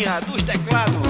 ferinha dos teclados.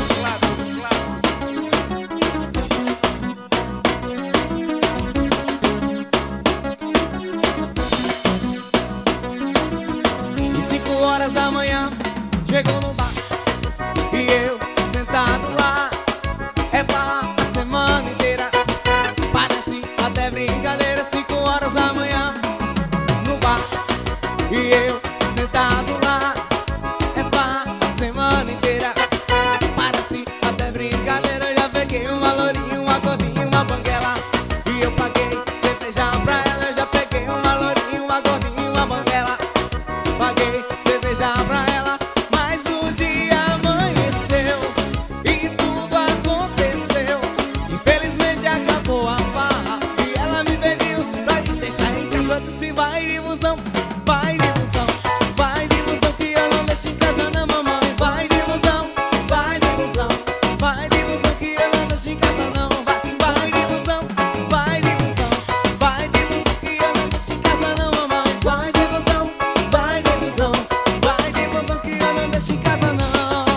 E 5 horas da manhã chegou no bar e eu sentado lá. É farra a semana inteira, parece até brincadeira. 5 horas da manhã no bar e eu sentado lá. É farra a semana inteira, parece até brincadeira. Eu já peguei uma lourinha, uma gordinha, uma banguela e eu paguei cerveja pra ela. Eu já peguei uma lourinha, uma gordinha, uma banguela, paguei cerveja pra ela. Mas o dia amanheceu e tudo aconteceu. Infelizmente acabou a farra e ela me pediu pra lhe deixar em casa. Eu disse: vai de busão, vai de busão, vai de busão, que eu não deixo em casa não, mamãe. Vai de busão, vai de busão, vai de busão, que eu não deixo em casa não. Vai de busão, vai de busão, vai de busão, que eu não deixo em casa não, mamãe. Vai de busão, vai de busão, vai de busão, que eu não deixo em casa não.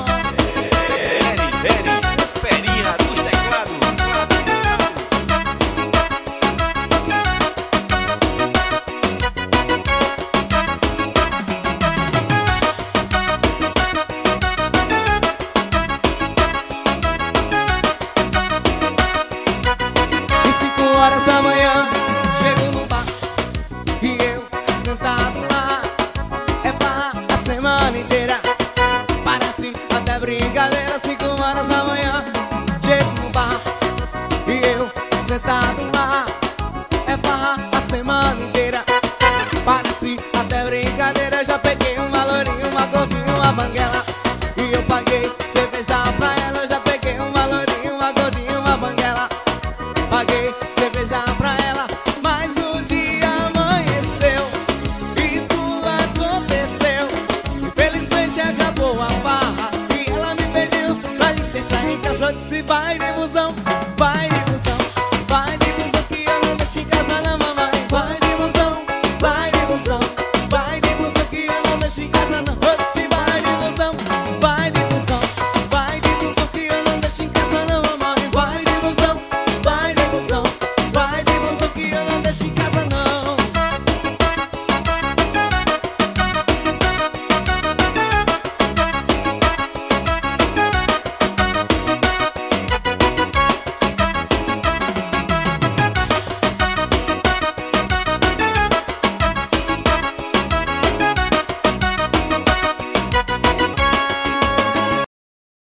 Ferinha dos teclados. E 5 horas da manhã chego no bar e eu sentado lá. É farra a semana inteira, parece até brincadeira. 5 horas da manhã chego no bar e eu sentado lá. É farra a semana inteira, parece até brincadeira. Eu já peguei uma lourinha, uma gordinha, uma banguela e eu paguei cerveja pra ela. Eu já peguei uma lourinha, uma gordinha, uma banguela, paguei cerveja pra ela. Mas o dia amanheceu e tudo aconteceu. Infelizmente acabou a farra e ela me pediu pra lhe deixar em casa. Eu disse: vai de busão, vai de busão, vai de busão, que eu não deixo em casa não, mamãe. Vai de busão, vai de busão, vai de busão, que eu não deixo em casa não. Eu disse: